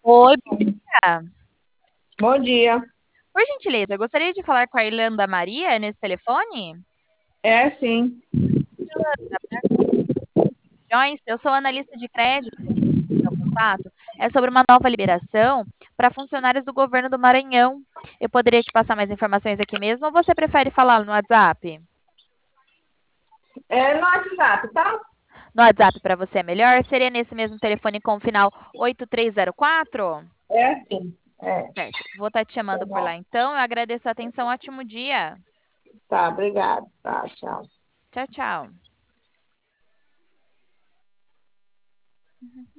Oi, Bia. Bom dia. Por gentileza, gostaria de falar com a Irlanda Maria nesse telefone? É sim. Joyce, eu sou analista de crédito. Meu contato é sobre uma nova liberação para funcionários do governo do Maranhão. Eu poderia te passar mais informações aqui mesmo ou você prefere falar no WhatsApp? É no WhatsApp, tá? No WhatsApp para você é melhor? Seria nesse mesmo telefone com o final 8304? É sim. É. Certo. Vou estar te Tá chamando por lá bom. então. Eu agradeço a atenção. Ótimo dia. Tá, obrigado. Tá, tchau. Tchau, tchau.